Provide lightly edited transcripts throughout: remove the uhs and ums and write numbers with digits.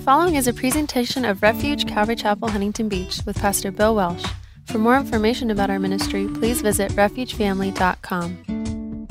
following is a presentation of Refuge Calvary Chapel, Huntington Beach with Pastor Bill Welsh. For more information about our ministry, please visit refugefamily.com.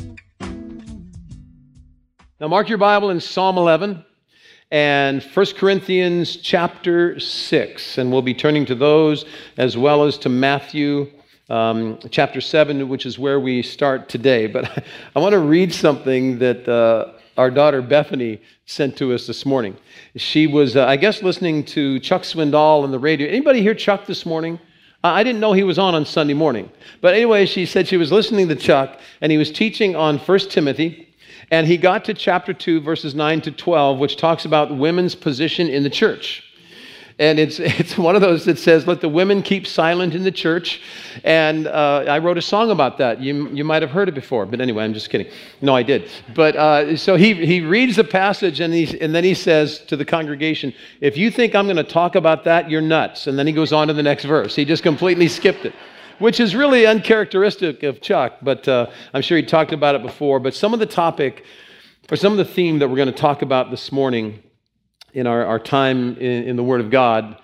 Now mark your Bible in Psalm 11 and 1 Corinthians chapter 6, and we'll be turning to those as well as to Matthew chapter 7, which is where we start today. But I want to read something that our daughter Bethany sent to us this morning. She was, I guess, listening to Chuck Swindoll on the radio. Anybody hear Chuck this morning? I didn't know he was on Sunday morning. But anyway, she said she was listening to Chuck, and he was teaching on 1 Timothy, and he got to chapter 2, verses 9 to 12, which talks about women's position in the church. And it's one of those that says, let the women keep silent in the church. And I wrote a song about that. You might have heard it before. But anyway, I'm just kidding. No, I did. But so he reads the passage and then he says to the congregation, if you think I'm going to talk about that, you're nuts. And then he goes on to the next verse. He just completely skipped it, which is really uncharacteristic of Chuck. But I'm sure he talked about it before. But some of the topic, or some of the theme that we're going to talk about this morning in our time in the Word of God,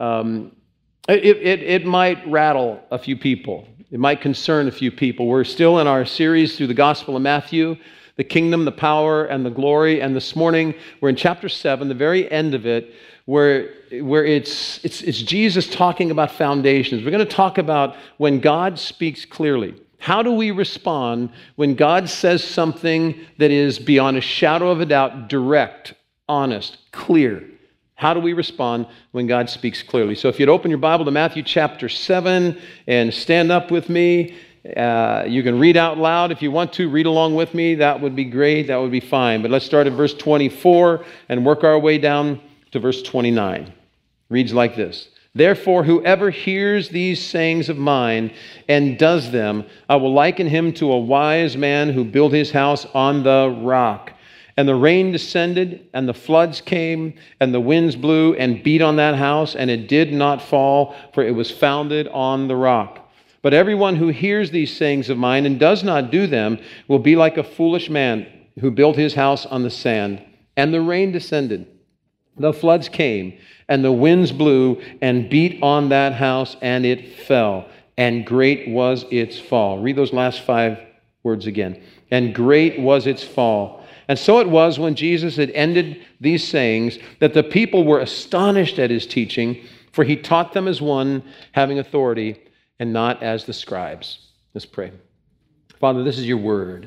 it might rattle a few people. It might concern a few people. We're still in our series through the Gospel of Matthew, the kingdom, the power, and the glory. And this morning, we're in chapter 7, the very end of it, where it's Jesus talking about foundations. We're going to talk about when God speaks clearly. How do we respond when God says something that is beyond a shadow of a doubt, direct, honest, clear? How do we respond when God speaks clearly? So if you'd open your Bible to Matthew chapter 7 and stand up with me, you can read out loud if you want to. Read along with me. That would be great. That would be fine. But let's start at verse 24 and work our way down to verse 29. Reads like this. Therefore, whoever hears these sayings of mine and does them, I will liken him to a wise man who built his house on the rock. And the rain descended, and the floods came, and the winds blew and beat on that house, and it did not fall, for it was founded on the rock. But everyone who hears these sayings of mine and does not do them will be like a foolish man who built his house on the sand. And the rain descended, the floods came, and the winds blew and beat on that house, and it fell, and great was its fall. Read those last 5 words again. And great was its fall. And so it was when Jesus had ended these sayings that the people were astonished at his teaching, for he taught them as one having authority and not as the scribes. Let's pray. Father, this is your word,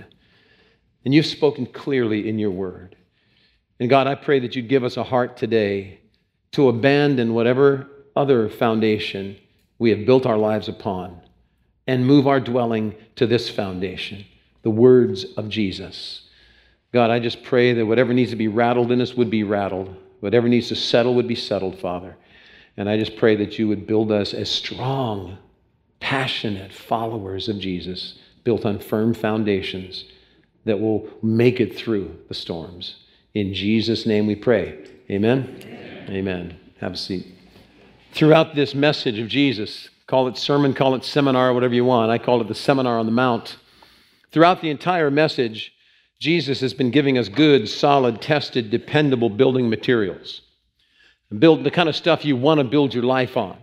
and you've spoken clearly in your word. And God, I pray that you'd give us a heart today to abandon whatever other foundation we have built our lives upon and move our dwelling to this foundation, the words of Jesus. God, I just pray that whatever needs to be rattled in us would be rattled. Whatever needs to settle would be settled, Father. And I just pray that you would build us as strong, passionate followers of Jesus, built on firm foundations that will make it through the storms. In Jesus' name we pray. Amen? Amen. Amen. Have a seat. Throughout this message of Jesus, call it sermon, call it seminar, whatever you want. I call it the Sermon on the Mount. Throughout the entire message, Jesus has been giving us good, solid, tested, dependable building materials. Build the kind of stuff you want to build your life on.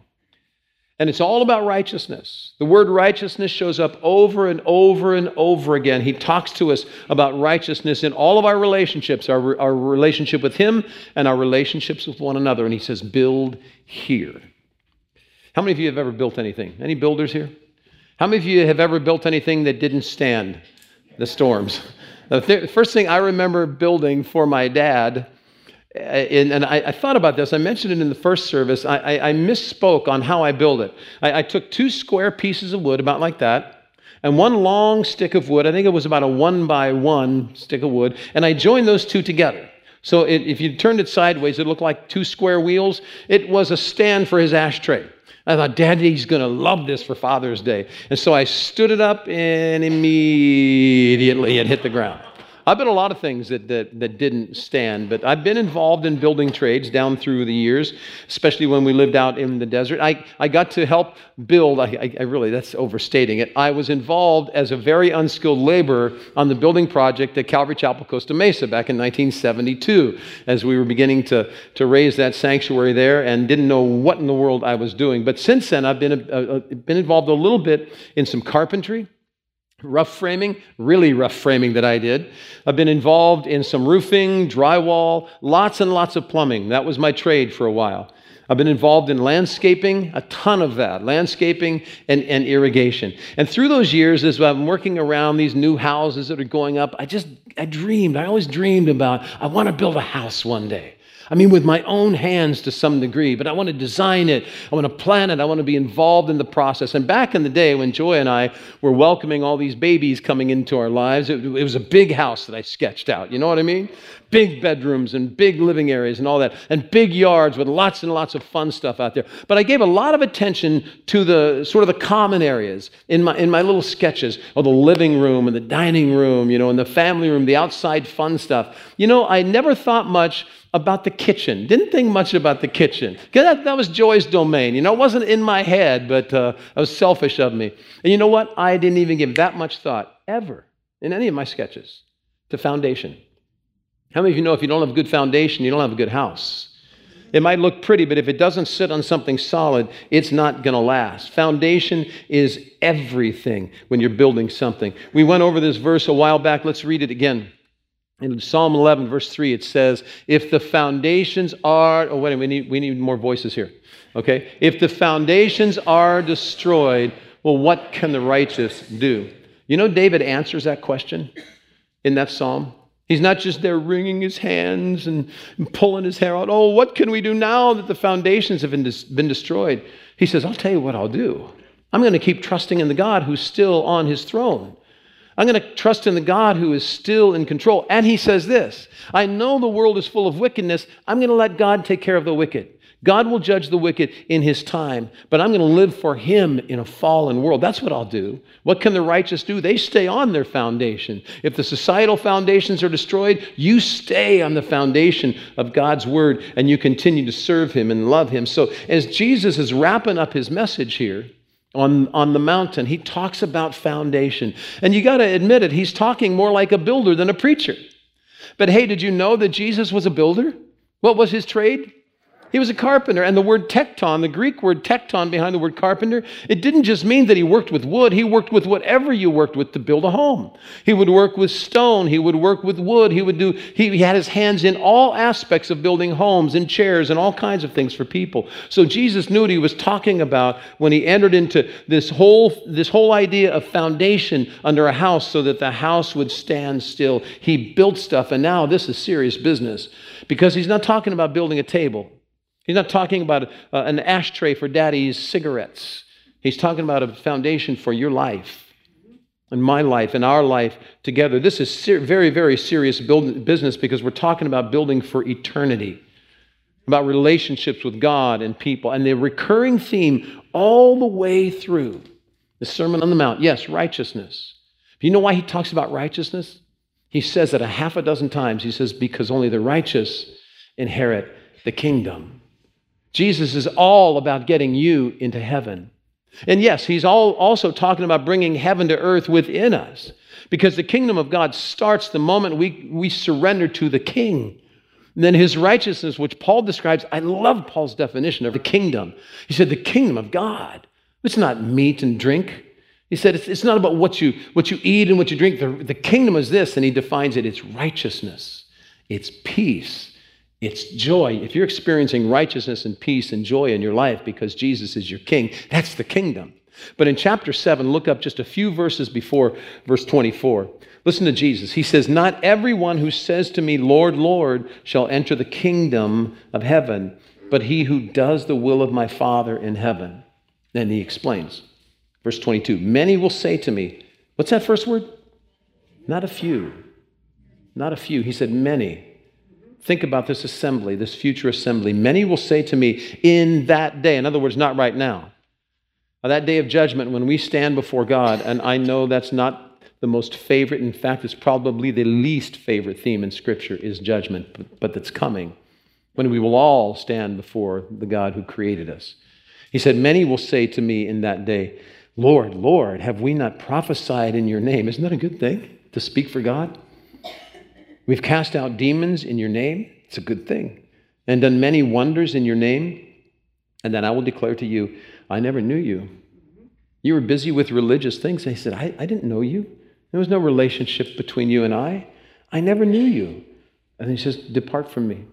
And it's all about righteousness. The word righteousness shows up over and over and over again. He talks to us about righteousness in all of our relationships, our relationship with him and our relationships with one another. And he says, build here. How many of you have ever built anything? Any builders here? How many of you have ever built anything that didn't stand the storms? The first thing I remember building for my dad, and I thought about this, I mentioned it in the first service, I misspoke on how I built it. I took 2 square pieces of wood, about like that, and 1 long stick of wood, I think it was about a 1x1 stick of wood, and I joined those 2 together. So if you turned it sideways, it looked like 2 square wheels. It was a stand for his ashtray. I thought, Daddy's going to love this for Father's Day. And so I stood it up, and immediately it hit the ground. I've been a lot of things that didn't stand, but I've been involved in building trades down through the years, especially when we lived out in the desert. I got to help build, I really, that's overstating it. I was involved as a very unskilled laborer on the building project at Calvary Chapel, Costa Mesa back in 1972, as we were beginning to raise that sanctuary there and didn't know what in the world I was doing. But since then, I've been involved a little bit in some carpentry, rough framing, really rough framing that I did. I've been involved in some roofing, drywall, lots and lots of plumbing. That was my trade for a while. I've been involved in landscaping, a ton of that, landscaping and irrigation. And through those years, as I'm working around these new houses that are going up, I always dreamed about, I want to build a house one day. I mean, with my own hands to some degree, but I want to design it. I want to plan it. I want to be involved in the process. And back in the day when Joy and I were welcoming all these babies coming into our lives, it was a big house that I sketched out. You know what I mean? Big bedrooms and big living areas and all that, and big yards with lots and lots of fun stuff out there. But I gave a lot of attention to the sort of the common areas in my little sketches, the living room and the dining room, and the family room, the outside fun stuff. I never thought much about the kitchen. Didn't think much about the kitchen. That was Joy's domain. It wasn't in my head, but that was selfish of me. And you know what? I didn't even give that much thought ever in any of my sketches to foundation. How many of you know if you don't have a good foundation, you don't have a good house? It might look pretty, but if it doesn't sit on something solid, it's not going to last. Foundation is everything when you're building something. We went over this verse a while back. Let's read it again. In Psalm 11, verse 3, it says, if the foundations are... Oh, wait a minute, we need more voices here. Okay? If the foundations are destroyed, well, what can the righteous do? David answers that question in that psalm. He's not just there wringing his hands and pulling his hair out. Oh, what can we do now that the foundations have been destroyed? He says, I'll tell you what I'll do. I'm going to keep trusting in the God who's still on his throne. I'm going to trust in the God who is still in control. And he says this, I know the world is full of wickedness. I'm going to let God take care of the wicked. God will judge the wicked in his time, but I'm going to live for him in a fallen world. That's what I'll do. What can the righteous do? They stay on their foundation. If the societal foundations are destroyed, you stay on the foundation of God's word and you continue to serve him and love him. So as Jesus is wrapping up his message here on the mountain, he talks about foundation. And you got to admit it, he's talking more like a builder than a preacher. But hey, did you know that Jesus was a builder? What was his trade? He was a carpenter, and the word tekton, the Greek word tekton behind the word carpenter, it didn't just mean that he worked with wood. He worked with whatever you worked with to build a home. He would work with stone. He would work with wood. He had his hands in all aspects of building homes and chairs and all kinds of things for people. So Jesus knew what he was talking about when he entered into this whole idea of foundation under a house so that the house would stand still. He built stuff, and now this is serious business because he's not talking about building a table. He's not talking about an ashtray for daddy's cigarettes. He's talking about a foundation for your life and my life and our life together. This is very, very serious business because we're talking about building for eternity, about relationships with God and people. And the recurring theme all the way through the Sermon on the Mount, yes, righteousness. Do you know why he talks about righteousness? He says it a half a dozen times. He says, because only the righteous inherit the kingdom. Jesus is all about getting you into heaven. And yes, he's also talking about bringing heaven to earth within us because the kingdom of God starts the moment we surrender to the king. And then his righteousness, which Paul describes, I love Paul's definition of the kingdom. He said, the kingdom of God. It's not meat and drink. He said, it's not about what you eat and what you drink. The kingdom is this, and he defines it. It's righteousness. It's peace. It's joy. If you're experiencing righteousness and peace and joy in your life because Jesus is your king, that's the kingdom. But in chapter 7, look up just a few verses before verse 24. Listen to Jesus. He says, not everyone who says to me, Lord, Lord, shall enter the kingdom of heaven, but he who does the will of my Father in heaven. Then he explains. Verse 22, many will say to me, what's that first word? Not a few. Not a few. He said many. Think about this assembly, this future assembly. Many will say to me in that day, in other words, not right now, that day of judgment when we stand before God, and I know that's not the most favorite, in fact, it's probably the least favorite theme in Scripture is judgment, but that's coming, when we will all stand before the God who created us. He said, many will say to me in that day, Lord, Lord, have we not prophesied in your name? Isn't that a good thing, to speak for God? We've cast out demons in your name. It's a good thing. And done many wonders in your name. And then I will declare to you, I never knew you. You were busy with religious things. And he said, I didn't know you. There was no relationship between you and I. I never knew you. And he says, depart from me,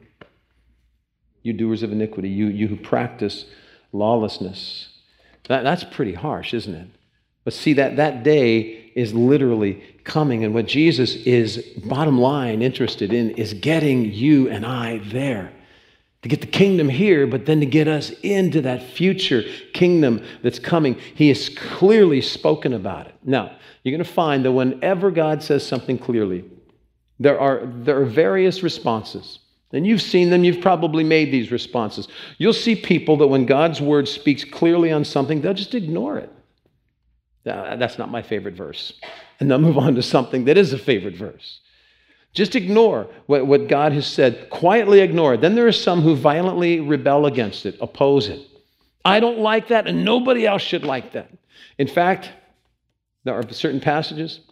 you doers of iniquity, you who practice lawlessness. That's pretty harsh, isn't it? But see, that day is literally coming. And what Jesus is, bottom line, interested in is getting you and I there. To get the kingdom here, but then to get us into that future kingdom that's coming. He has clearly spoken about it. Now, you're going to find that whenever God says something clearly, there are various responses. And you've seen them. You've probably made these responses. You'll see people that when God's word speaks clearly on something, they'll just ignore it. That's not my favorite verse. And they'll move on to something that is a favorite verse. Just ignore what God has said. Quietly ignore it. Then there are some who violently rebel against it, oppose it. I don't like that, and nobody else should like that. In fact, there are certain passages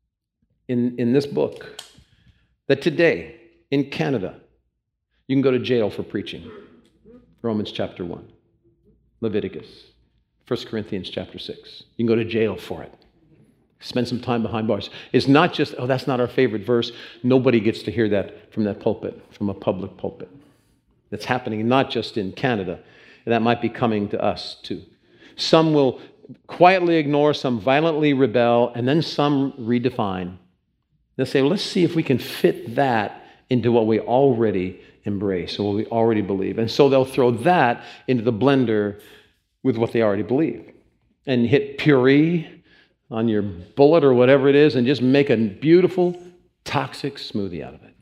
in this book that today, in Canada, you can go to jail for preaching. Romans chapter 1, Leviticus, 1 Corinthians chapter 6. You can go to jail for it. Spend some time behind bars. It's not just, oh, that's not our favorite verse. Nobody gets to hear that from that pulpit, from a public pulpit. That's happening not just in Canada. And that might be coming to us too. Some will quietly ignore, some violently rebel, and then some redefine. They'll say, well, let's see if we can fit that into what we already embrace or what we already believe. And so they'll throw that into the blender with what they already believe and hit puree on your bullet or whatever it is and just make a beautiful, toxic smoothie out of it.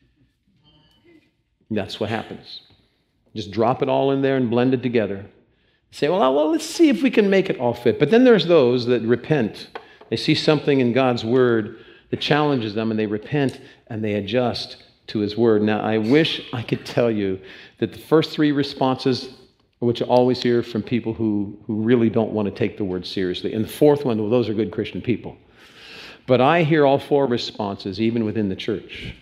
That's what happens. Just drop it all in there and blend it together. Say, well, let's see if we can make it all fit. But then there's those that repent. They see something in God's word that challenges them and they repent and they adjust to his word. Now, I wish I could tell you that the first three responses, which I always hear from people who really don't want to take the word seriously. And the fourth one, well, those are good Christian people. But I hear all four responses, even within the church.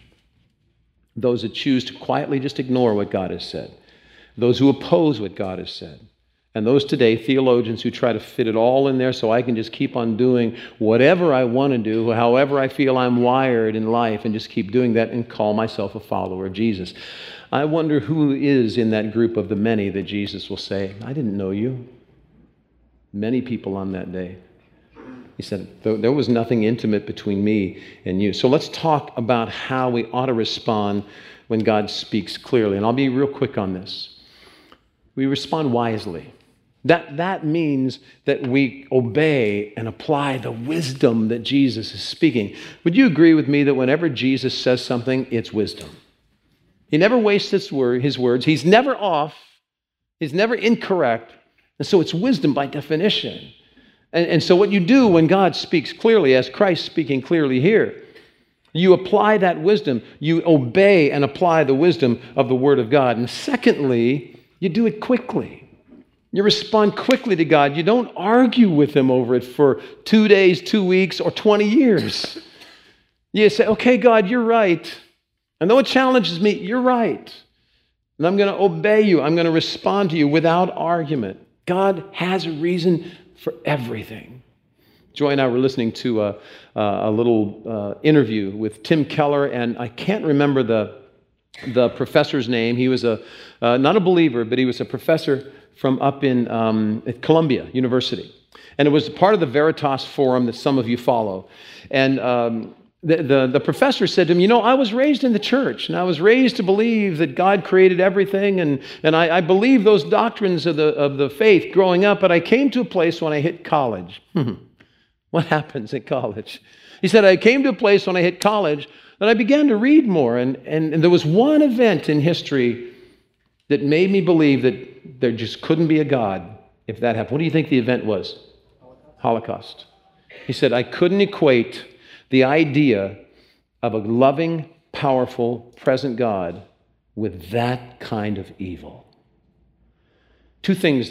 Those that choose to quietly just ignore what God has said. Those who oppose what God has said. And those today, theologians who try to fit it all in there so I can just keep on doing whatever I want to do, however I feel I'm wired in life, and just keep doing that and call myself a follower of Jesus. I wonder who is in that group of the many that Jesus will say, I didn't know you. Many people on that day. He said, there was nothing intimate between me and you. So let's talk about how we ought to respond when God speaks clearly. And I'll be real quick on this. We respond wisely. That means that we obey and apply the wisdom that Jesus is speaking. Would you agree with me that whenever Jesus says something, it's wisdom? He never wastes his words. He's never off. He's never incorrect. And so it's wisdom by definition. And so what you do when God speaks clearly, as Christ speaking clearly here, you apply that wisdom. You obey and apply the wisdom of the Word of God. And secondly, you do it quickly. You respond quickly to God. You don't argue with him over it for 2 days, 2 weeks, or 20 years. You say, okay, God, you're right. And though it challenges me, you're right. And I'm going to obey you. I'm going to respond to you without argument. God has a reason for everything. Joy and I were listening to a little interview with Tim Keller, and I can't remember the professor's name. He was not a believer, but he was a professor from up in at Columbia University. And it was part of the Veritas Forum that some of you follow. And the professor said to him, I was raised in the church, and I was raised to believe that God created everything, and I believe those doctrines of the faith growing up, but I came to a place when I hit college. What happens at college? He said, I came to a place when I hit college that I began to read more, and there was one event in history that made me believe that there just couldn't be a God if that happened. What do you think the event was? Holocaust. He said, I couldn't equate The idea of a loving, powerful, present God with that kind of evil. Two things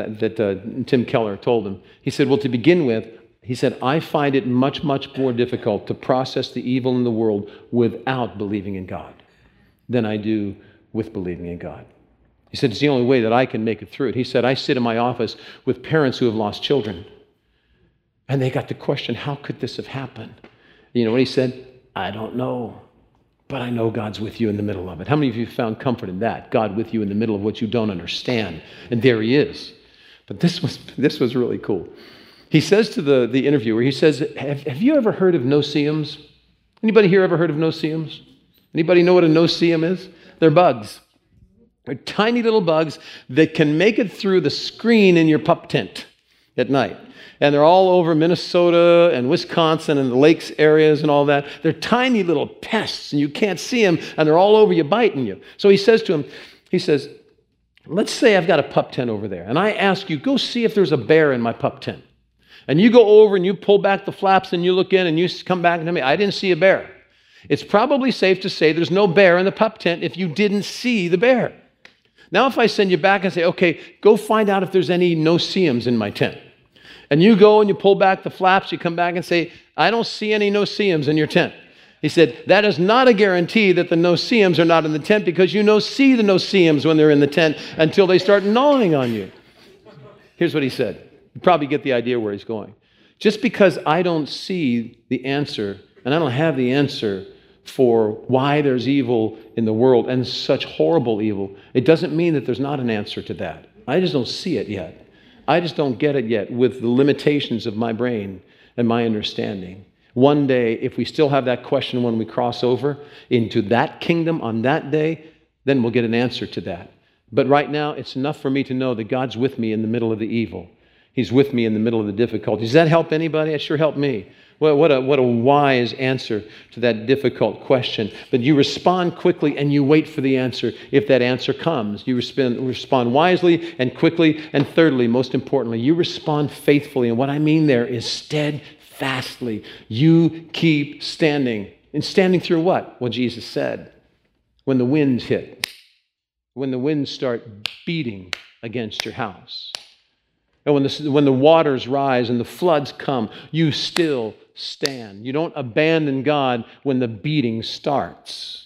that Tim Keller told him. He said, well, to begin with, he said, I find it much, much more difficult to process the evil in the world without believing in God than I do with believing in God. He said, it's the only way that I can make it through it. He said, I sit in my office with parents who have lost children, and they got to question, how could this have happened? You know what he said? I don't know, but I know God's with you in the middle of it. How many of you found comfort in that? God with you in the middle of what you don't understand. And there he is. But this was really cool. He says to the interviewer, he says, have you ever heard of no-see-ums? Anybody here ever heard of no-see-ums? Anybody know what a no-see-um is? They're bugs. They're tiny little bugs that can make it through the screen in your pup tent at night. And they're all over Minnesota and Wisconsin and the lakes areas and all that. They're tiny little pests, and you can't see them, and they're all over you biting you. So he says to him, he says, let's say I've got a pup tent over there, and I ask you, go see if there's a bear in my pup tent. And you go over and you pull back the flaps and you look in and you come back and tell me, I didn't see a bear. It's probably safe to say there's no bear in the pup tent if you didn't see the bear. Now if I send you back and say, okay, go find out if there's any no-see-ums in my tent. And you go and you pull back the flaps, you come back and say, I don't see any no-see-ums in your tent. He said, that is not a guarantee that the no-see-ums are not in the tent, because you see the no-see-ums when they're in the tent until they start gnawing on you. Here's what he said. You probably get the idea where he's going. Just because I don't see the answer, and I don't have the answer for why there's evil in the world, and such horrible evil, it doesn't mean that there's not an answer to that. I just don't see it yet. I just don't get it yet with the limitations of my brain and my understanding. One day, if we still have that question when we cross over into that kingdom on that day, then we'll get an answer to that. But right now, it's enough for me to know that God's with me in the middle of the evil. He's with me in the middle of the difficulties. Does that help anybody? It sure helped me. Well, what a wise answer to that difficult question. But you respond quickly and you wait for the answer if that answer comes. You respond wisely and quickly. And thirdly, most importantly, you respond faithfully. And what I mean there is steadfastly. You keep standing. And standing through what? Well, Jesus said, when the winds hit, when the winds start beating against your house, and when the waters rise and the floods come, you still stand. You don't abandon God when the beating starts.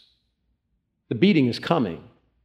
The beating is coming.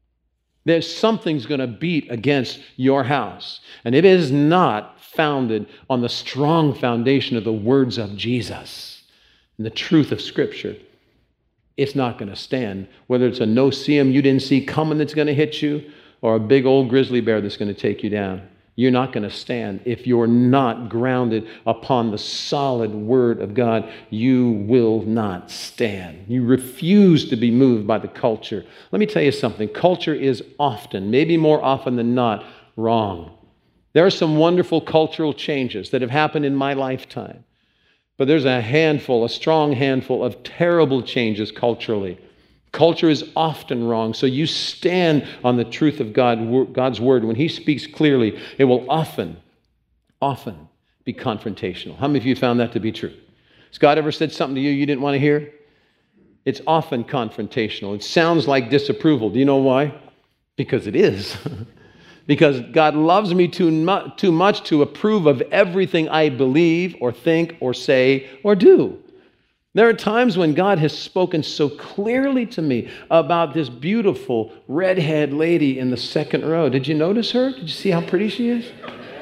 Something's going to beat against your house. And it is not founded on the strong foundation of the words of Jesus and the truth of Scripture. It's not going to stand. Whether it's a no-see-um you didn't see coming that's going to hit you, or a big old grizzly bear that's going to take you down. You're not going to stand. If you're not grounded upon the solid Word of God, you will not stand. You refuse to be moved by the culture. Let me tell you something. Culture is often, maybe more often than not, wrong. There are some wonderful cultural changes that have happened in my lifetime. But there's a strong handful of terrible changes culturally. Culture is often wrong, so you stand on the truth of God's Word. When He speaks clearly, it will often be confrontational. How many of you found that to be true? Has God ever said something to you you didn't want to hear? It's often confrontational. It sounds like disapproval. Do you know why? Because it is. Because God loves me too much to approve of everything I believe or think or say or do. There are times when God has spoken so clearly to me about this beautiful redhead lady in the second row. Did you notice her? Did you see how pretty she is?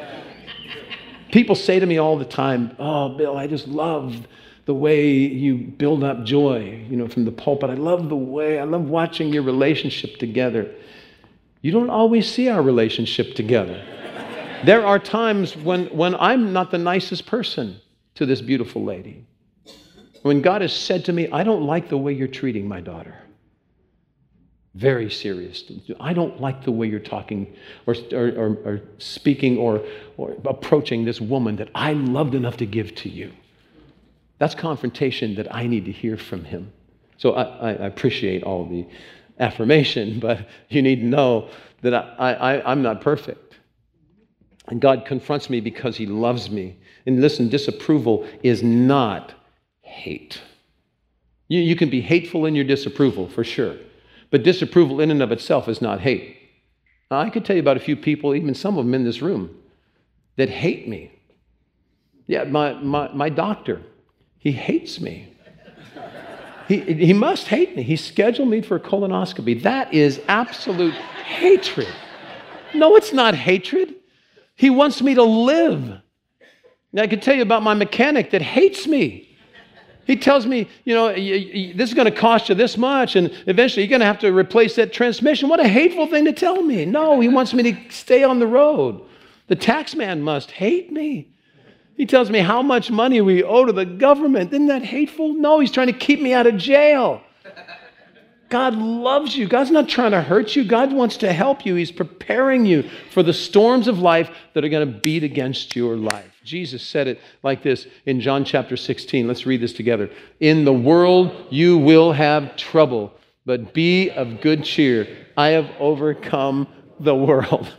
People say to me all the time, oh, Bill, I just love the way you build up joy, from the pulpit. I love watching your relationship together. You don't always see our relationship together. There are times when I'm not the nicest person to this beautiful lady. When God has said to me, I don't like the way you're treating my daughter. Very serious. I don't like the way you're talking or speaking or approaching this woman that I loved enough to give to you. That's confrontation that I need to hear from Him. So I appreciate all the affirmation, but you need to know that I'm not perfect. And God confronts me because He loves me. And listen, disapproval is not hate. You can be hateful in your disapproval, for sure. But disapproval in and of itself is not hate. Now, I could tell you about a few people, even some of them in this room, that hate me. Yeah, my doctor, he hates me. He must hate me. He scheduled me for a colonoscopy. That is absolute hatred. No, it's not hatred. He wants me to live. Now, I could tell you about my mechanic that hates me. He tells me, this is going to cost you this much, and eventually you're going to have to replace that transmission. What a hateful thing to tell me. No, he wants me to stay on the road. The tax man must hate me. He tells me how much money we owe to the government. Isn't that hateful? No, he's trying to keep me out of jail. God loves you. God's not trying to hurt you. God wants to help you. He's preparing you for the storms of life that are going to beat against your life. Jesus said it like this in John chapter 16. Let's read this together. In the world you will have trouble, but be of good cheer. I have overcome the world.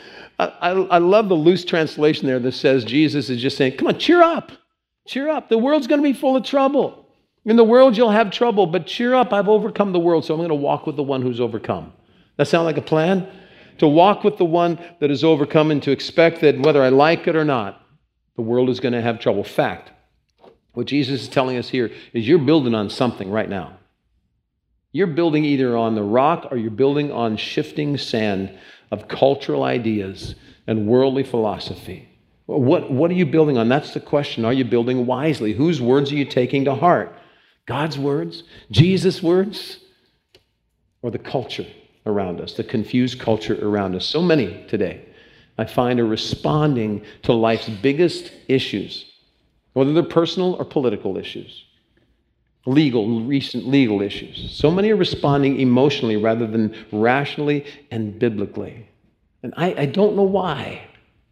I love the loose translation there that says Jesus is just saying, come on, cheer up. Cheer up. The world's going to be full of trouble. In the world you'll have trouble, but cheer up. I've overcome the world, so I'm going to walk with the one who's overcome. That sound like a plan? To walk with the one that is overcome and to expect that whether I like it or not, the world is going to have trouble. Fact, what Jesus is telling us here is you're building on something right now. You're building either on the rock or you're building on shifting sand of cultural ideas and worldly philosophy. What are you building on? That's the question. Are you building wisely? Whose words are you taking to heart? God's words? Jesus' words? Or the culture around us, the confused culture around us? So many today, I find, are responding to life's biggest issues, whether they're personal or political issues, recent legal issues. So many are responding emotionally rather than rationally and biblically. And I don't know why.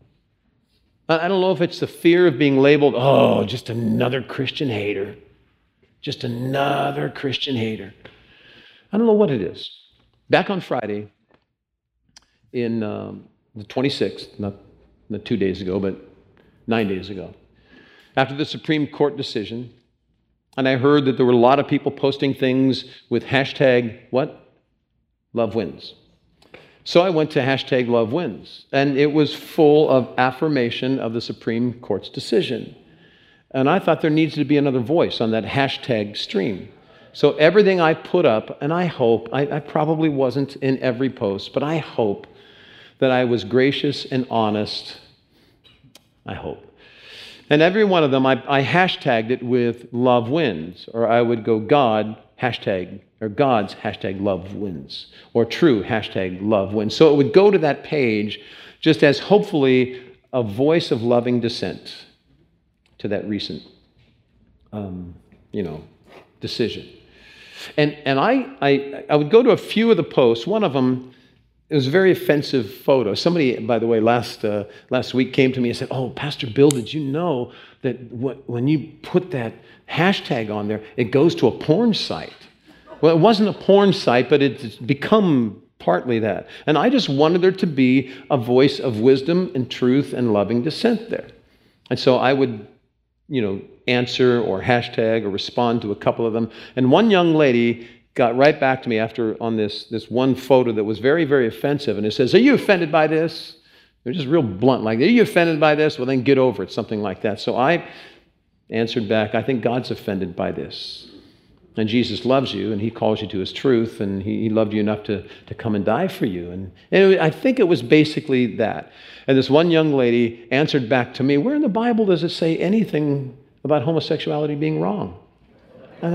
I don't know if it's the fear of being labeled, oh, just another Christian hater. Just another Christian hater. I don't know what it is. Back on Friday, in the 26th, not 2 days ago, but 9 days ago, after the Supreme Court decision, and I heard that there were a lot of people posting things with hashtag, what? Love wins. So I went to hashtag Love Wins, and it was full of affirmation of the Supreme Court's decision. And I thought there needs to be another voice on that hashtag stream. So everything I put up, and I hope, I probably wasn't in every post, but I hope that I was gracious and honest. I hope. And every one of them, I hashtagged it with Love Wins, or I would go God, hashtag, or God's hashtag Love Wins, or true hashtag Love Wins. So it would go to that page just as hopefully a voice of loving dissent to that recent, decision. And I would go to a few of the posts. One of them, it was a very offensive photo. Somebody, by the way, last week came to me and said, oh, Pastor Bill, did you know that when you put that hashtag on there, it goes to a porn site? Well, it wasn't a porn site, but it's become partly that. And I just wanted there to be a voice of wisdom and truth and loving dissent there. And so I would, answer or hashtag or respond to a couple of them. And one young lady got right back to me on this one photo that was very, very offensive. And it says, are you offended by this? They're just real blunt, like, are you offended by this? Well, then get over it, something like that. So I answered back, I think God's offended by this. And Jesus loves you, and he calls you to his truth, and he loved you enough to come and die for you. And I think it was basically that. And this one young lady answered back to me, where in the Bible does it say anything about homosexuality being wrong? And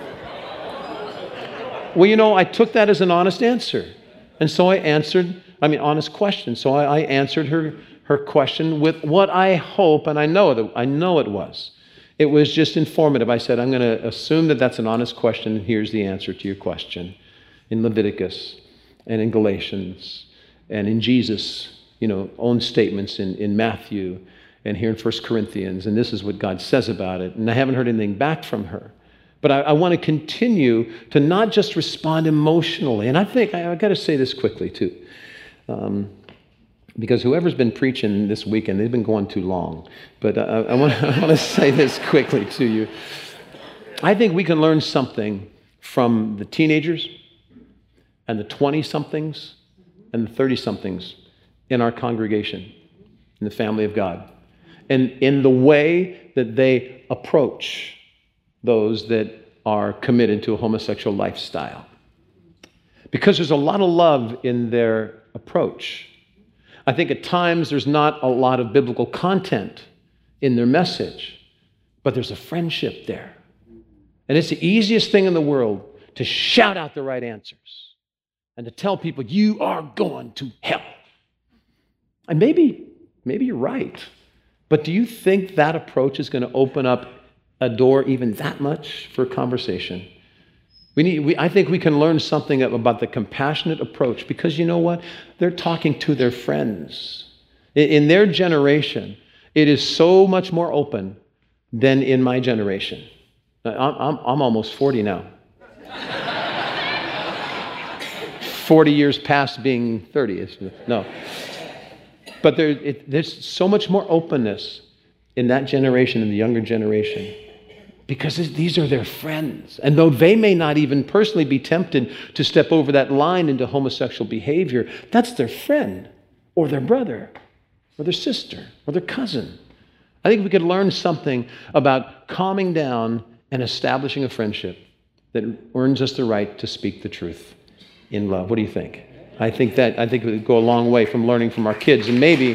I took that as an honest answer. And so honest question. So I answered her question with what I hope, and I know it was. It was just informative. I said, I'm going to assume that that's an honest question, and here's the answer to your question. In Leviticus and in Galatians and in Jesus' own statements in Matthew and here in 1 Corinthians, and this is what God says about it. And I haven't heard anything back from her. But I want to continue to not just respond emotionally. And I think I've got to say this quickly, too. Because whoever's been preaching this weekend, they've been going too long. But I want to say this quickly to you. I think we can learn something from the teenagers and the 20-somethings and the 30-somethings in our congregation, in the family of God, and in the way that they approach those that are committed to a homosexual lifestyle. Because there's a lot of love in their approach. I think at times there's not a lot of biblical content in their message, but there's a friendship there. And it's the easiest thing in the world to shout out the right answers and to tell people, you are going to hell. And maybe you're right. But do you think that approach is going to open up a door even that much for conversation? I think we can learn something about the compassionate approach, because you know what? They're talking to their friends. In their generation, it is so much more open than in my generation. I'm almost 40 now. 40 years past being 30. No. But there's so much more openness in that generation and the younger generation, because these are their friends. And though they may not even personally be tempted to step over that line into homosexual behavior, that's their friend or their brother or their sister or their cousin. I think we could learn something about calming down and establishing a friendship that earns us the right to speak the truth in love. What do you think? I think it would go a long way from learning from our kids, and maybe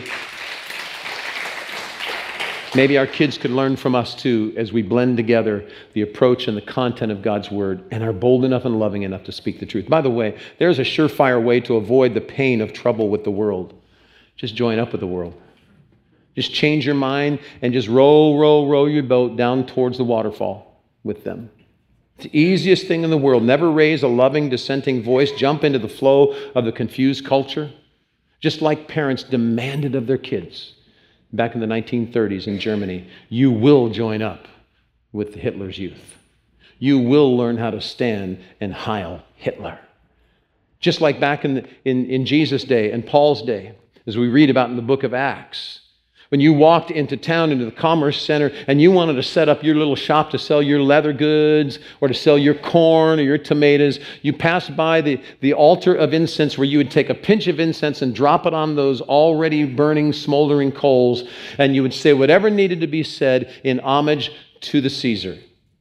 our kids could learn from us too, as we blend together the approach and the content of God's Word and are bold enough and loving enough to speak the truth. By the way, there's a surefire way to avoid the pain of trouble with the world. Just join up with the world. Just change your mind and just row your boat down towards the waterfall with them. It's the easiest thing in the world. Never raise a loving, dissenting voice. Jump into the flow of the confused culture, just like parents demanded of their kids back in the 1930s in Germany. You will join up with Hitler's youth. You will learn how to stand and Heil Hitler. Just like back in Jesus' day and Paul's day, as we read about in the book of Acts. When you walked into town, into the commerce center, and you wanted to set up your little shop to sell your leather goods or to sell your corn or your tomatoes, you passed by the altar of incense, where you would take a pinch of incense and drop it on those already burning, smoldering coals, and you would say whatever needed to be said in homage to the Caesar,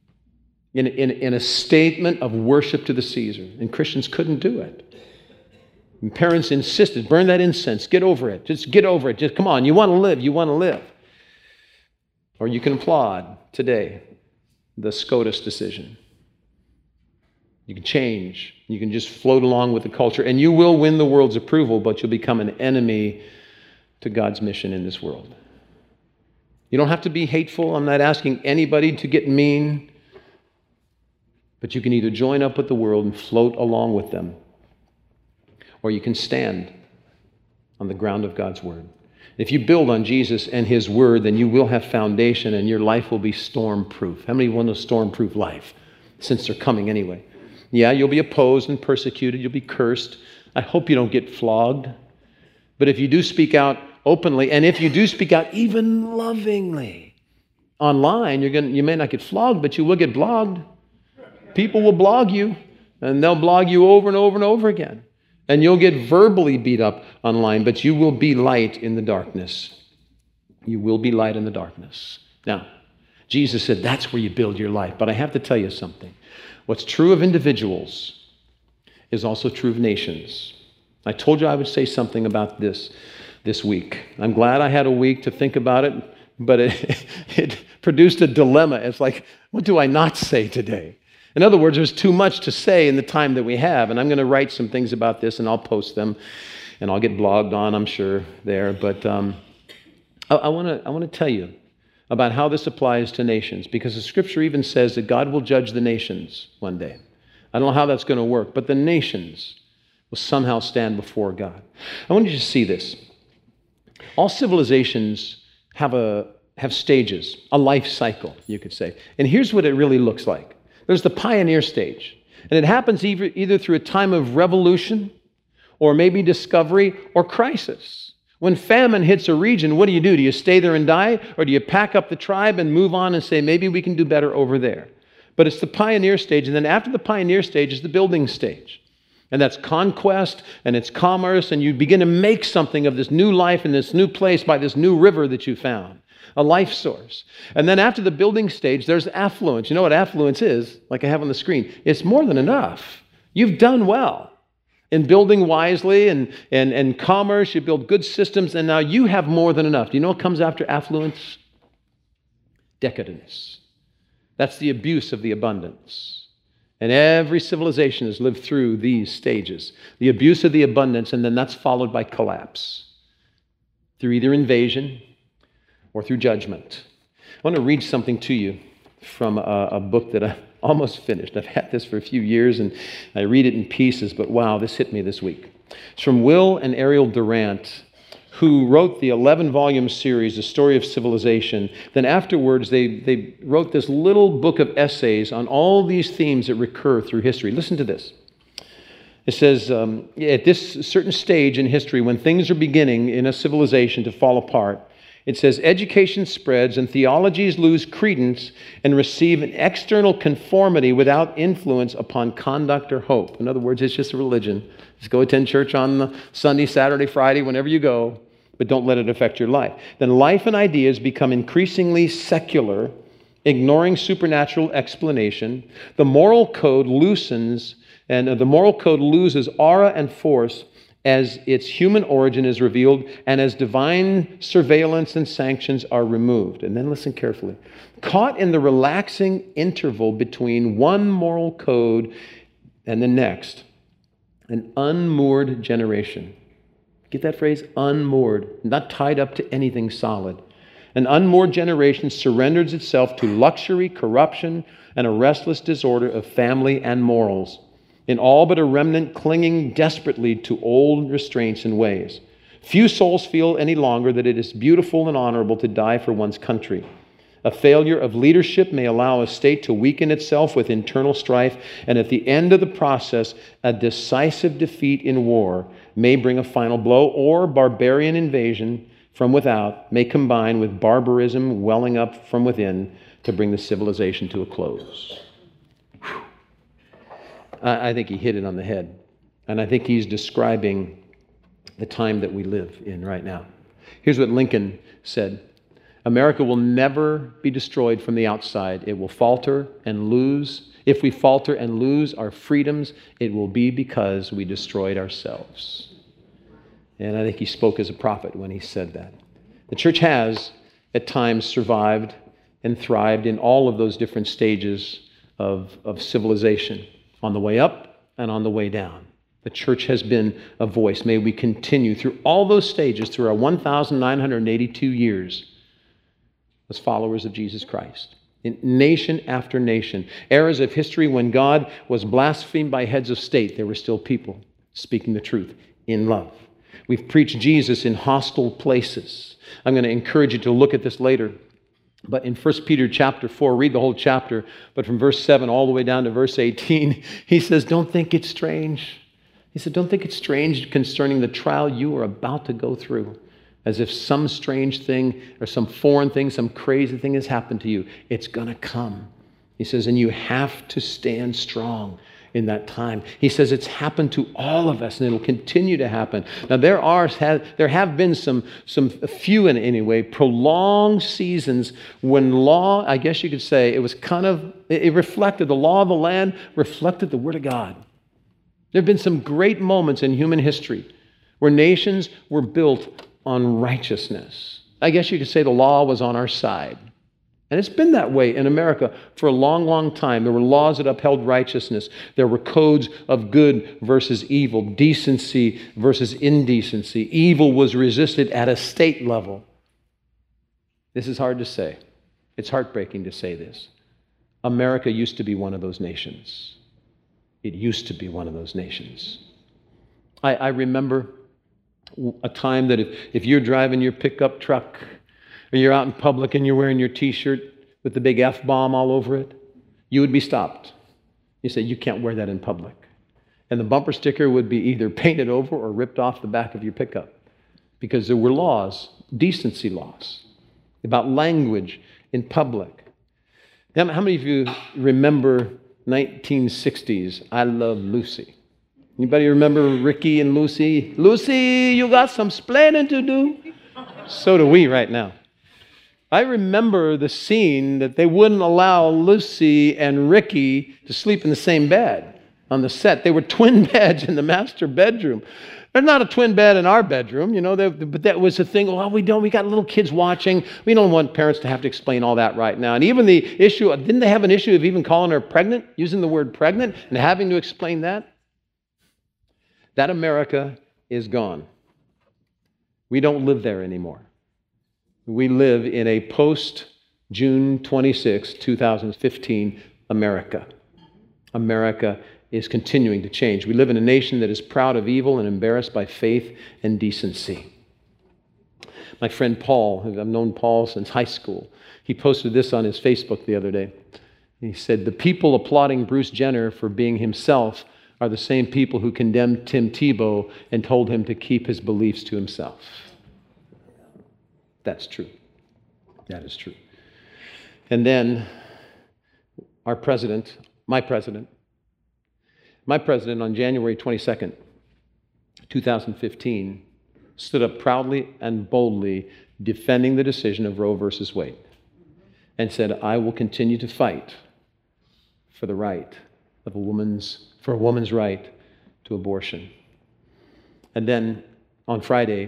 in a statement of worship to the Caesar. And Christians couldn't do it. And parents insisted, burn that incense, get over it. Just get over it. Just come on, you want to live. Or you can applaud today the SCOTUS decision. You can change. You can just float along with the culture, and you will win the world's approval, but you'll become an enemy to God's mission in this world. You don't have to be hateful. I'm not asking anybody to get mean, but you can either join up with the world and float along with them, or you can stand on the ground of God's Word. If you build on Jesus and His Word, then you will have foundation and your life will be storm-proof. How many want a storm-proof life, since they're coming anyway? Yeah, you'll be opposed and persecuted. You'll be cursed. I hope you don't get flogged. But if you do speak out openly, and if you do speak out even lovingly online, you may not get flogged, but you will get blogged. People will blog you, and they'll blog you over and over and over again. And you'll get verbally beat up online, but you will be light in the darkness. You will be light in the darkness. Now, Jesus said that's where you build your life. But I have to tell you something. What's true of individuals is also true of nations. I told you I would say something about this week. I'm glad I had a week to think about it, but it produced a dilemma. It's like, what do I not say today? In other words, there's too much to say in the time that we have, and I'm going to write some things about this, and I'll post them, and I'll get blogged on, I'm sure, there. But I want to tell you about how this applies to nations, because the Scripture even says that God will judge the nations one day. I don't know how that's going to work, but the nations will somehow stand before God. I want you to see this. All civilizations have stages, a life cycle, you could say. And here's what it really looks like. There's the pioneer stage, and it happens either through a time of revolution or maybe discovery or crisis. When famine hits a region, what do? Do you stay there and die, or do you pack up the tribe and move on and say, maybe we can do better over there? But it's the pioneer stage, and then after the pioneer stage is the building stage. And that's conquest, and it's commerce, and you begin to make something of this new life in this new place by this new river that you found, a life source. And then after the building stage, there's affluence. You know what affluence is, like I have on the screen? It's more than enough. You've done well in building wisely and commerce. You build good systems, and now you have more than enough. Do you know what comes after affluence? Decadence. That's the abuse of the abundance. And every civilization has lived through these stages. The abuse of the abundance, and then that's followed by collapse through either invasion or through judgment. I want to read something to you from a book that I almost finished. I've had this for a few years, and I read it in pieces, but wow, this hit me this week. It's from Will and Ariel Durant, who wrote the 11-volume series, The Story of Civilization. Then afterwards, they wrote this little book of essays on all these themes that recur through history. Listen to this. It says, at this certain stage in history, when things are beginning in a civilization to fall apart, it says, education spreads and theologies lose credence and receive an external conformity without influence upon conduct or hope. In other words, it's just a religion. Just go attend church on the Sunday, Saturday, Friday, whenever you go, but don't let it affect your life. Then life and ideas become increasingly secular, ignoring supernatural explanation. The moral code loosens, and the moral code loses aura and force as its human origin is revealed and as divine surveillance and sanctions are removed. And then listen carefully. Caught in the relaxing interval between one moral code and the next, an unmoored generation. Get that phrase? Unmoored. Not tied up to anything solid. An unmoored generation surrenders itself to luxury, corruption, and a restless disorder of family and morals, in all but a remnant clinging desperately to old restraints and ways. Few souls feel any longer that it is beautiful and honorable to die for one's country. A failure of leadership may allow a state to weaken itself with internal strife, and at the end of the process, a decisive defeat in war may bring a final blow, or barbarian invasion from without may combine with barbarism welling up from within to bring the civilization to a close. I think he hit it on the head, and I think he's describing the time that we live in right now. Here's what Lincoln said. America will never be destroyed from the outside. It will falter and lose. If we falter and lose our freedoms, it will be because we destroyed ourselves. And I think he spoke as a prophet when he said that. The church has, at times, survived and thrived in all of those different stages of civilization, on the way up and on the way down. The church has been a voice. May we continue through all those stages, through our 1,982 years, as followers of Jesus Christ. In nation after nation, eras of history when God was blasphemed by heads of state, there were still people speaking the truth in love. We've preached Jesus in hostile places. I'm going to encourage you to look at this later. But in 1 Peter chapter 4, read the whole chapter, but from verse 7 all the way down to verse 18, he says, don't think it's strange. He said, don't think it's strange concerning the trial you are about to go through. As if some strange thing or some foreign thing, some crazy thing has happened to you. It's going to come. He says, and you have to stand strong in that time. He says it's happened to all of us, and it'll continue to happen. Now, there have been some few in anyway, prolonged seasons when law, I guess you could say, it reflected, the law of the land reflected the Word of God. There have been some great moments in human history where nations were built on righteousness. I guess you could say the law was on our side. And it's been that way in America for a long, long time. There were laws that upheld righteousness. There were codes of good versus evil, decency versus indecency. Evil was resisted at a state level. This is hard to say. It's heartbreaking to say this. America used to be one of those nations. It used to be one of those nations. I remember a time that if you're driving your pickup truck or you're out in public and you're wearing your T-shirt with the big F-bomb all over it, you would be stopped. You say, you can't wear that in public. And the bumper sticker would be either painted over or ripped off the back of your pickup because there were laws, decency laws, about language in public. How many of you remember 1960s I Love Lucy? Anybody remember Ricky and Lucy? Lucy, you got some splaining to do. So do we right now. I remember the scene that they wouldn't allow Lucy and Ricky to sleep in the same bed on the set. They were twin beds in the master bedroom. There's not a twin bed in our bedroom, but that was the thing. Well, we got little kids watching. We don't want parents to have to explain all that right now. And even the issue, didn't they have an issue of even calling her pregnant, using the word pregnant, and having to explain that? That America is gone. We don't live there anymore. We live in a post-June 26, 2015 America. America is continuing to change. We live in a nation that is proud of evil and embarrassed by faith and decency. My friend Paul, I've known Paul since high school, he posted this on his Facebook the other day. He said, "The people applauding Bruce Jenner for being himself are the same people who condemned Tim Tebow and told him to keep his beliefs to himself." That's true. That is true. And then our president, my president on January 22nd, 2015, stood up proudly and boldly defending the decision of Roe versus Wade and said, "I will continue to fight for the right of a woman's right to abortion." And then on Friday,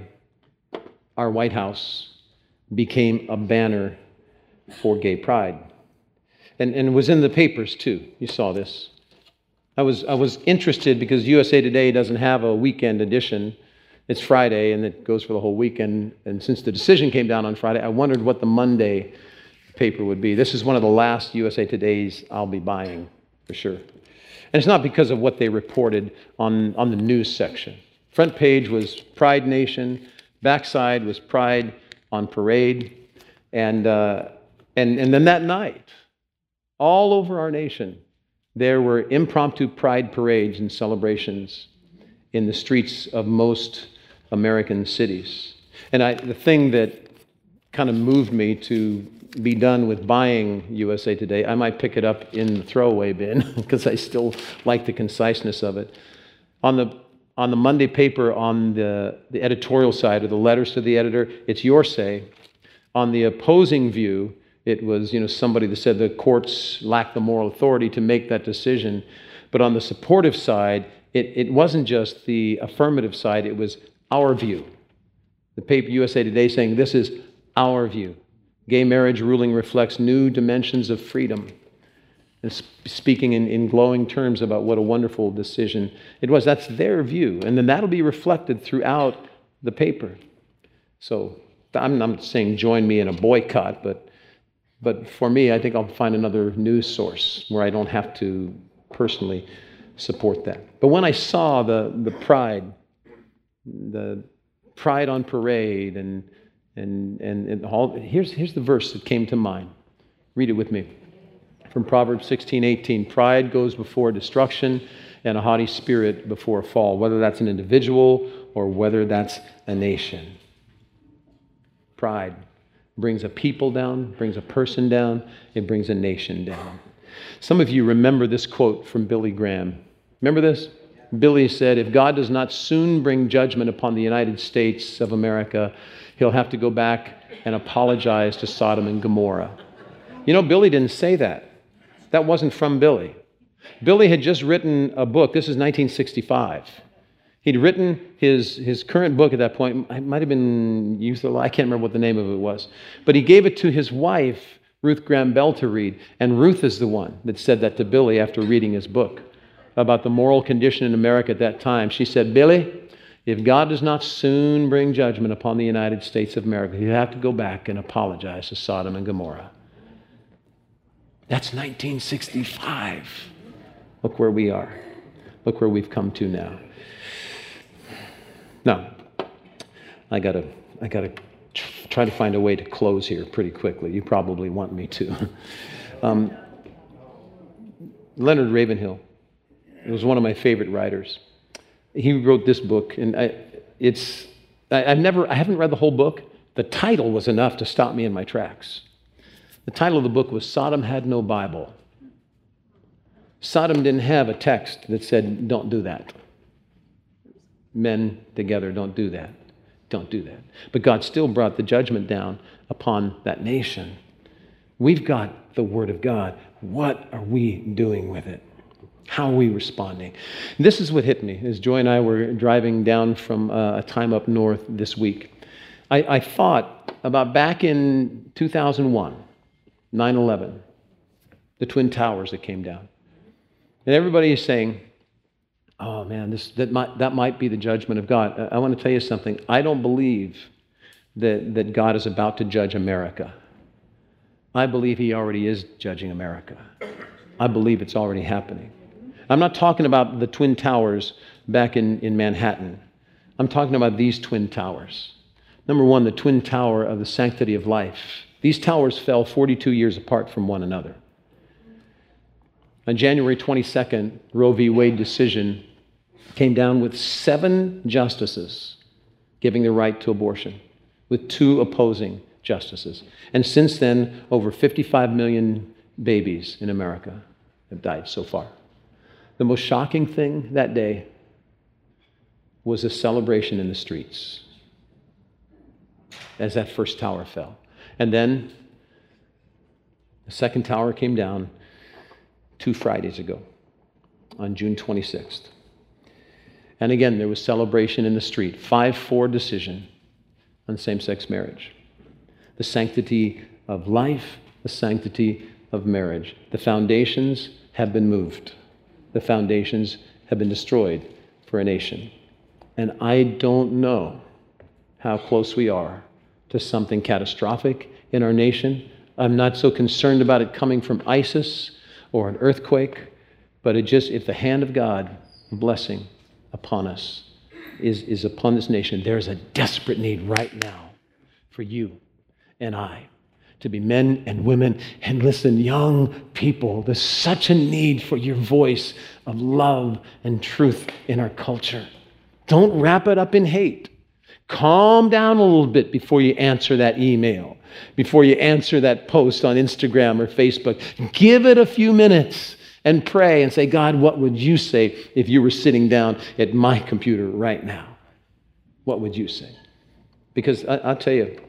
our White House became a banner for gay pride. And it was in the papers too. You saw this. I was interested because USA Today doesn't have a weekend edition. It's Friday and it goes for the whole weekend. And since the decision came down on Friday, I wondered what the Monday paper would be. This is one of the last USA Todays I'll be buying for sure. And it's not because of what they reported on the news section. Front page was Pride Nation. Backside was Pride on Parade. And then that night, all over our nation, there were impromptu pride parades and celebrations in the streets of most American cities. And the thing that kind of moved me to be done with buying USA Today, I might pick it up in the throwaway bin because I still like the conciseness of it. On the Monday paper, on the editorial side, or the letters to the editor, it's your say. On the opposing view, it was somebody that said the courts lack the moral authority to make that decision. But on the supportive side, it wasn't just the affirmative side, it was our view. The paper USA Today saying this is our view. Gay marriage ruling reflects new dimensions of freedom. And speaking in glowing terms about what a wonderful decision it was. That's their view. And then that'll be reflected throughout the paper. So I'm not saying join me in a boycott, but for me, I think I'll find another news source where I don't have to personally support that. But when I saw the pride on parade, and all, here's the verse that came to mind. Read it with me. From Proverbs 16:18, "Pride goes before destruction, and a haughty spirit before a fall," whether that's an individual or whether that's a nation. Pride brings a people down, brings a person down, it brings a nation down. Some of you remember this quote from Billy Graham. Remember this? Billy said, "If God does not soon bring judgment upon the United States of America, he'll have to go back and apologize to Sodom and Gomorrah." Billy didn't say that. That wasn't from Billy. Billy had just written a book. This is 1965. He'd written his current book at that point. It might have been Youth or Life. I can't remember what the name of it was. But he gave it to his wife, Ruth Graham Bell, to read. And Ruth is the one that said that to Billy after reading his book about the moral condition in America at that time. She said, "Billy, if God does not soon bring judgment upon the United States of America, he'll have to go back and apologize to Sodom and Gomorrah." That's 1965. Look where we are. Look where we've come to now. Now, I gotta try to find a way to close here pretty quickly. You probably want me to. Leonard Ravenhill was one of my favorite writers. He wrote this book, and I haven't read the whole book. The title was enough to stop me in my tracks. The title of the book was Sodom Had No Bible. Sodom didn't have a text that said, don't do that. Men together, don't do that. Don't do that. But God still brought the judgment down upon that nation. We've got the Word of God. What are we doing with it? How are we responding? This is what hit me as Joy and I were driving down from a time up north this week. I thought about back in 2001, 9/11, the Twin Towers that came down. And everybody is saying, oh man, that might be the judgment of God. I want to tell you something. I don't believe that God is about to judge America. I believe He already is judging America. I believe it's already happening. I'm not talking about the Twin Towers back in Manhattan. I'm talking about these Twin Towers. Number one, the Twin Tower of the sanctity of life. These towers fell 42 years apart from one another. On January 22nd, Roe v. Wade decision came down with 7 justices giving the right to abortion, with 2 opposing justices. And since then, over 55 million babies in America have died so far. The most shocking thing that day was a celebration in the streets as that first tower fell. And then the second tower came down 2 Fridays ago on June 26th. And again, there was celebration in the street. 5-4 decision on same-sex marriage. The sanctity of life, the sanctity of marriage. The foundations have been moved. The foundations have been destroyed for a nation. And I don't know how close we are to something catastrophic in our nation. I'm not so concerned about it coming from ISIS or an earthquake, but if the hand of God, blessing upon us, is upon this nation, there's a desperate need right now for you and I to be men and women. And listen, young people, there's such a need for your voice of love and truth in our culture. Don't wrap it up in hate. Calm down a little bit before you answer that email, before you answer that post on Instagram or Facebook. Give it a few minutes and pray and say, God, what would you say if you were sitting down at my computer right now? What would you say? Because I'll tell you,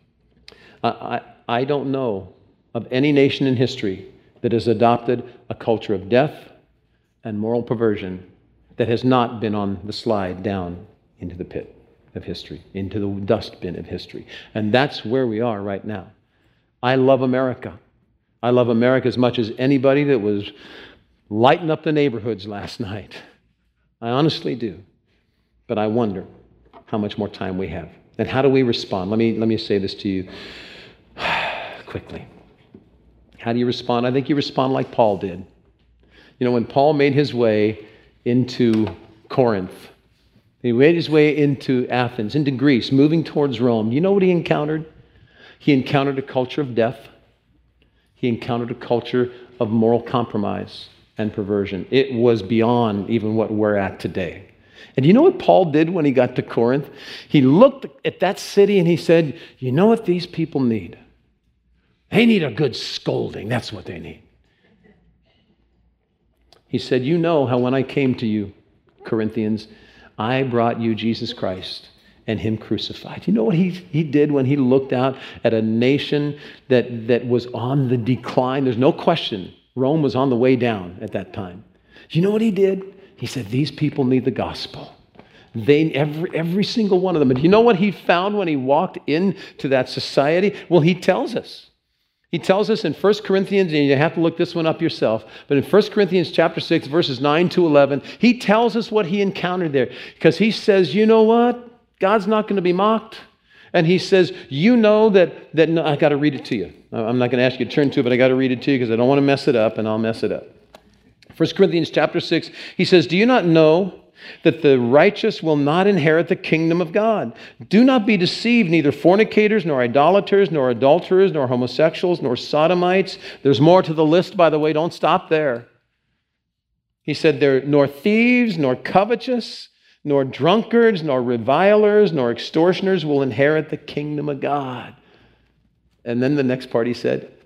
I don't know of any nation in history that has adopted a culture of death and moral perversion that has not been on the slide down into the pit of history, into the dustbin of history. And that's where we are right now. I love America. I love America as much as anybody that was lighting up the neighborhoods last night. I honestly do. But I wonder how much more time we have. And how do we respond? Let me say this to you quickly. How do you respond? I think you respond like Paul did. You know, when Paul made his way into Corinth, he made his way into Athens, into Greece, moving towards Rome. You know what he encountered? He encountered a culture of death. He encountered a culture of moral compromise and perversion. It was beyond even what we're at today. And you know what Paul did when he got to Corinth? He looked at that city and he said, you know what these people need? They need a good scolding. That's what they need. He said, you know how when I came to you, Corinthians, I brought you Jesus Christ and Him crucified. You know what he did when he looked out at a nation that was on the decline? There's no question Rome was on the way down at that time. You know what he did? He said, these people need the gospel. Every single one of them. And you know what he found when he walked into that society? Well, he tells us. He tells us in 1 Corinthians, and you have to look this one up yourself, but in 1 Corinthians chapter 6, verses 9 to 11, he tells us what he encountered there. Because he says, you know what? God's not going to be mocked. And he says, you know that no, I got to read it to you. I'm not going to ask you to turn to it, but I got to read it to you because I don't want to mess it up, and I'll mess it up. 1 Corinthians chapter 6, he says, do you not know that the righteous will not inherit the kingdom of God? Do not be deceived, neither fornicators, nor idolaters, nor adulterers, nor homosexuals, nor sodomites. There's more to the list, by the way. Don't stop there. He said, there nor thieves, nor covetous, nor drunkards, nor revilers, nor extortioners will inherit the kingdom of God. And then the next part he said,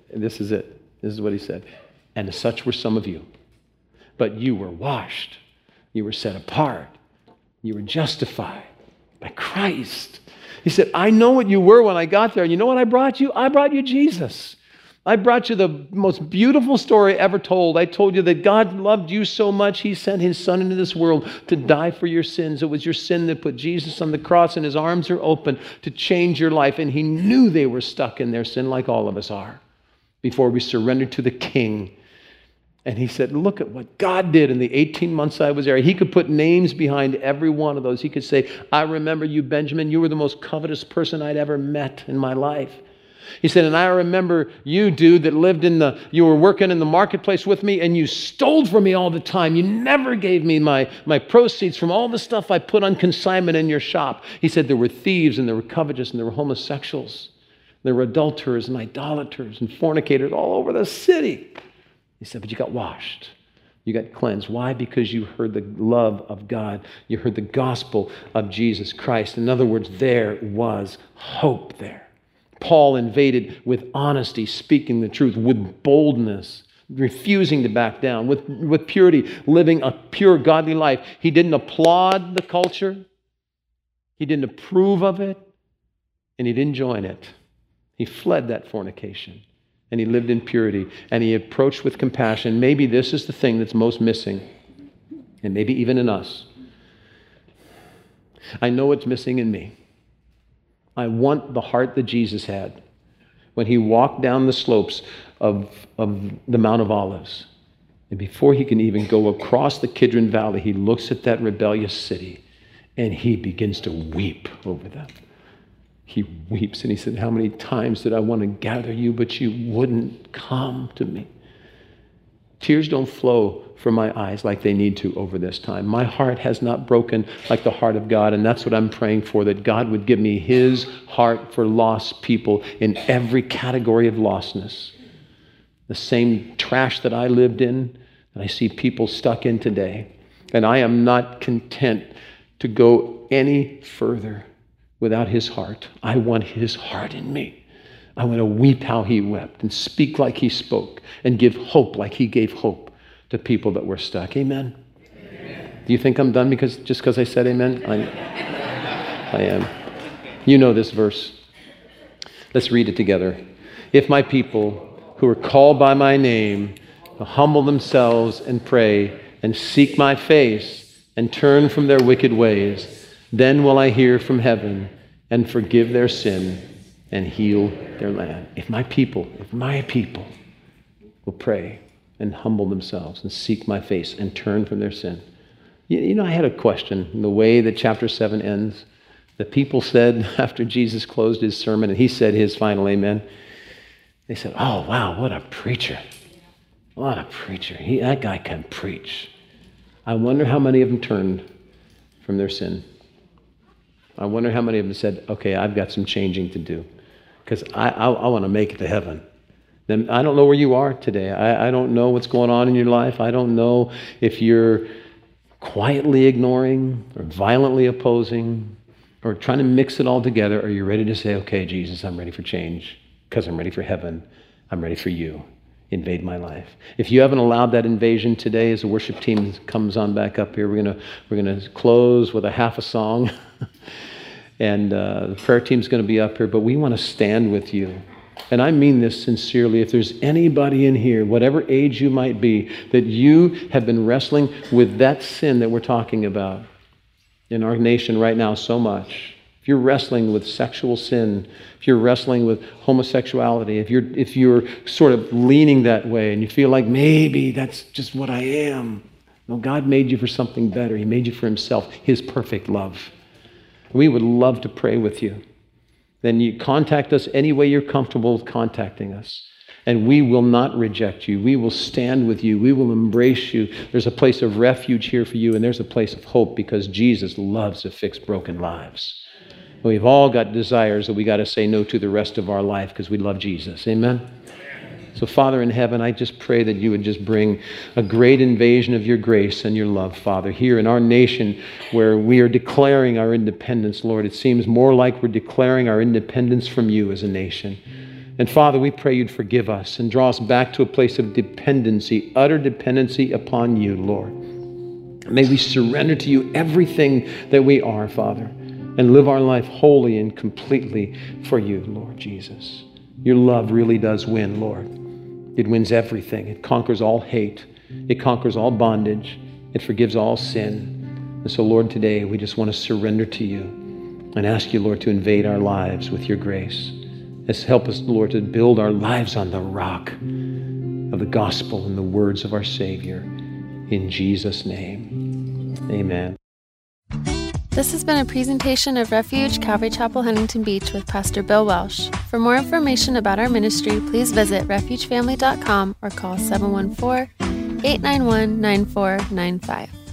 this is it. This is what he said. And such were some of you. But you were washed. You were set apart. You were justified by Christ. He said, I know what you were when I got there. You know what I brought you? I brought you Jesus. I brought you the most beautiful story ever told. I told you that God loved you so much, he sent his son into this world to die for your sins. It was your sin that put Jesus on the cross, and his arms are open to change your life. And he knew they were stuck in their sin like all of us are before we surrendered to the King. And he said, look at what God did in the 18 months I was there. He could put names behind every one of those. He could say, I remember you, Benjamin. You were the most covetous person I'd ever met in my life. He said, and I remember you, dude, that you were working in the marketplace with me, and you stole from me all the time. You never gave me my proceeds from all the stuff I put on consignment in your shop. He said there were thieves, and there were covetous, and there were homosexuals. There were adulterers and idolaters and fornicators all over the city. He said, but you got washed. You got cleansed. Why? Because you heard the love of God. You heard the gospel of Jesus Christ. In other words, there was hope there. Paul invaded with honesty, speaking the truth, with boldness, refusing to back down, with purity, living a pure, godly life. He didn't applaud the culture. He didn't approve of it. And he didn't join it. He fled that fornication. And he lived in purity. And he approached with compassion. Maybe this is the thing that's most missing. And maybe even in us. I know it's missing in me. I want the heart that Jesus had when he walked down the slopes of the Mount of Olives. And before he can even go across the Kidron Valley, he looks at that rebellious city and he begins to weep over them. He weeps and he said, how many times did I want to gather you, but you wouldn't come to me? Tears don't flow from my eyes like they need to over this time. My heart has not broken like the heart of God, and that's what I'm praying for, that God would give me his heart for lost people in every category of lostness. The same trash that I lived in, that I see people stuck in today. And I am not content to go any further without his heart. I want his heart in me. I want to weep how he wept and speak like he spoke and give hope like he gave hope to people that were stuck. Amen? Amen. Do you think I'm done just because I said amen? I am. You know this verse. Let's read it together. If my people who are called by my name will humble themselves and pray and seek my face and turn from their wicked ways, then will I hear from heaven and forgive their sin and heal their land. If my people will pray and humble themselves and seek my face and turn from their sin. You know, I had a question in the way that chapter 7 ends. The people said, after Jesus closed his sermon and he said his final amen, they said, oh, wow, what a preacher. What a preacher. That guy can preach. I wonder how many of them turned from their sin. I wonder how many of them said, okay, I've got some changing to do because I want to make it to heaven. Then I don't know where you are today. I don't know what's going on in your life. I don't know if you're quietly ignoring or violently opposing or trying to mix it all together. Are you ready to say, okay, Jesus, I'm ready for change because I'm ready for heaven. I'm ready for you. Invade my life. If you haven't allowed that invasion today, as the worship team comes on back up here, we're gonna close with a half a song. And the prayer team's going to be up here, but we want to stand with you. And I mean this sincerely. If there's anybody in here, whatever age you might be, that you have been wrestling with that sin that we're talking about in our nation right now so much. If you're wrestling with sexual sin, if you're wrestling with homosexuality, if you're sort of leaning that way and you feel like maybe that's just what I am. No, God made you for something better. He made you for himself, his perfect love. We would love to pray with you. Then you contact us any way you're comfortable with contacting us. And we will not reject you. We will stand with you. We will embrace you. There's a place of refuge here for you, and there's a place of hope because Jesus loves to fix broken lives. We've all got desires that we got to say no to the rest of our life because we love Jesus. Amen? So, Father in heaven, I just pray that you would just bring a great invasion of your grace and your love, Father, here in our nation where we are declaring our independence, Lord. It seems more like we're declaring our independence from you as a nation. And Father, we pray you'd forgive us and draw us back to a place of dependency, utter dependency upon you, Lord. May we surrender to you everything that we are, Father, and live our life wholly and completely for you, Lord Jesus. Your love really does win, Lord. It wins everything. It conquers all hate. It conquers all bondage. It forgives all sin. And so, Lord, today we just want to surrender to you and ask you, Lord, to invade our lives with your grace. Help us, Lord, to build our lives on the rock of the gospel and the words of our Savior. In Jesus' name, amen. This has been a presentation of Refuge Calvary Chapel, Huntington Beach with Pastor Bill Welsh. For more information about our ministry, please visit refugefamily.com or call 714-891-9495.